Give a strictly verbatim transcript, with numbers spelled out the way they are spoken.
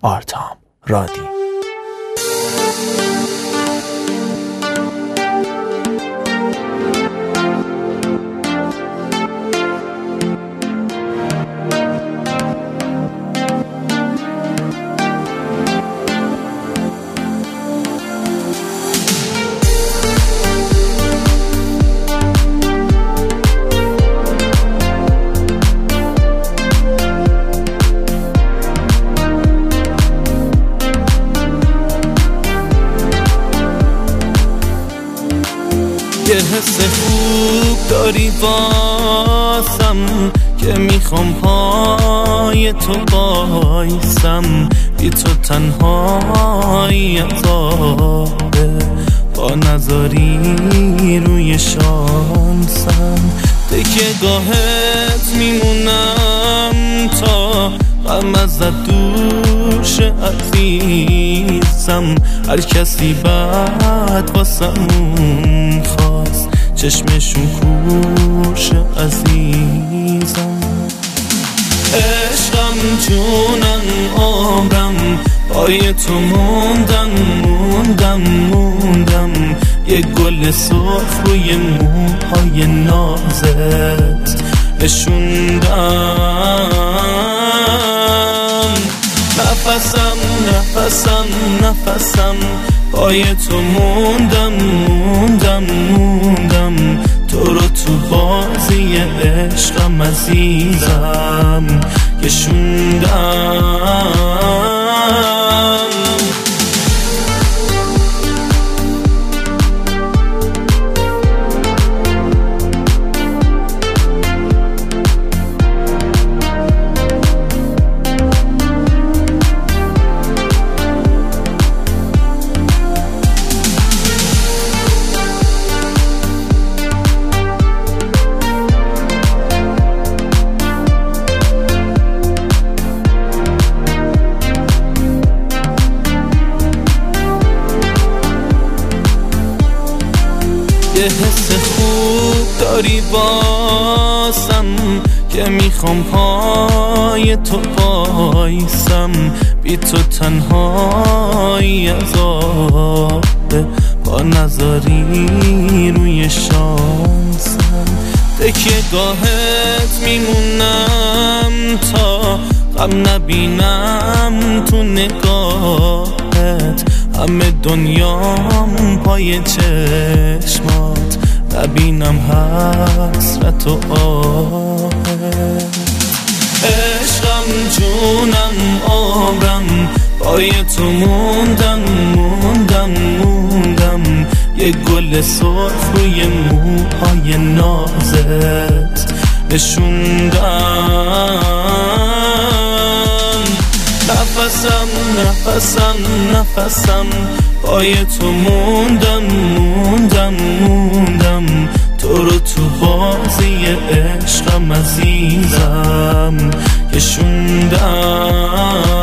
آرتام رادی. یه حس خوب داری واسم که میخوام پای تو بایسم، بی تو تنهایی عذابه، با نذاری روی شانسم، تکیه گاهت میمونم تا غم ازت دوش عزیزم. هر کسی بعد واسمون خواست چشمشون کوش عزیزم. عشقم جونم عمرم پای تو موندم موندم موندم، یه گل سرخ روی موهای نازت نشوندم. نفسم نفسم نفسم پای تو موندم موندم موندم، تو رو تو بازی عشقم عزیزم کشوندم. یه حس خوب داری واسم که میخوام پای تو بایسم، بی تو تنهایی عذابه، با نذاری روی شانسم، تکیه گاهت میمونم تا غم نبینم تو نگاهت. همه دنیام پای چشمات، نبینم حسرت و آهت. عشقم جونم عمرم پای تو موندم موندم موندم، یه گل سرخ روی موهای نازت نشوندم. نفسم نفسم نفسم پای تو موندم موندم موندم، تو رو تو بازی عشقم عزیزم کشوندم.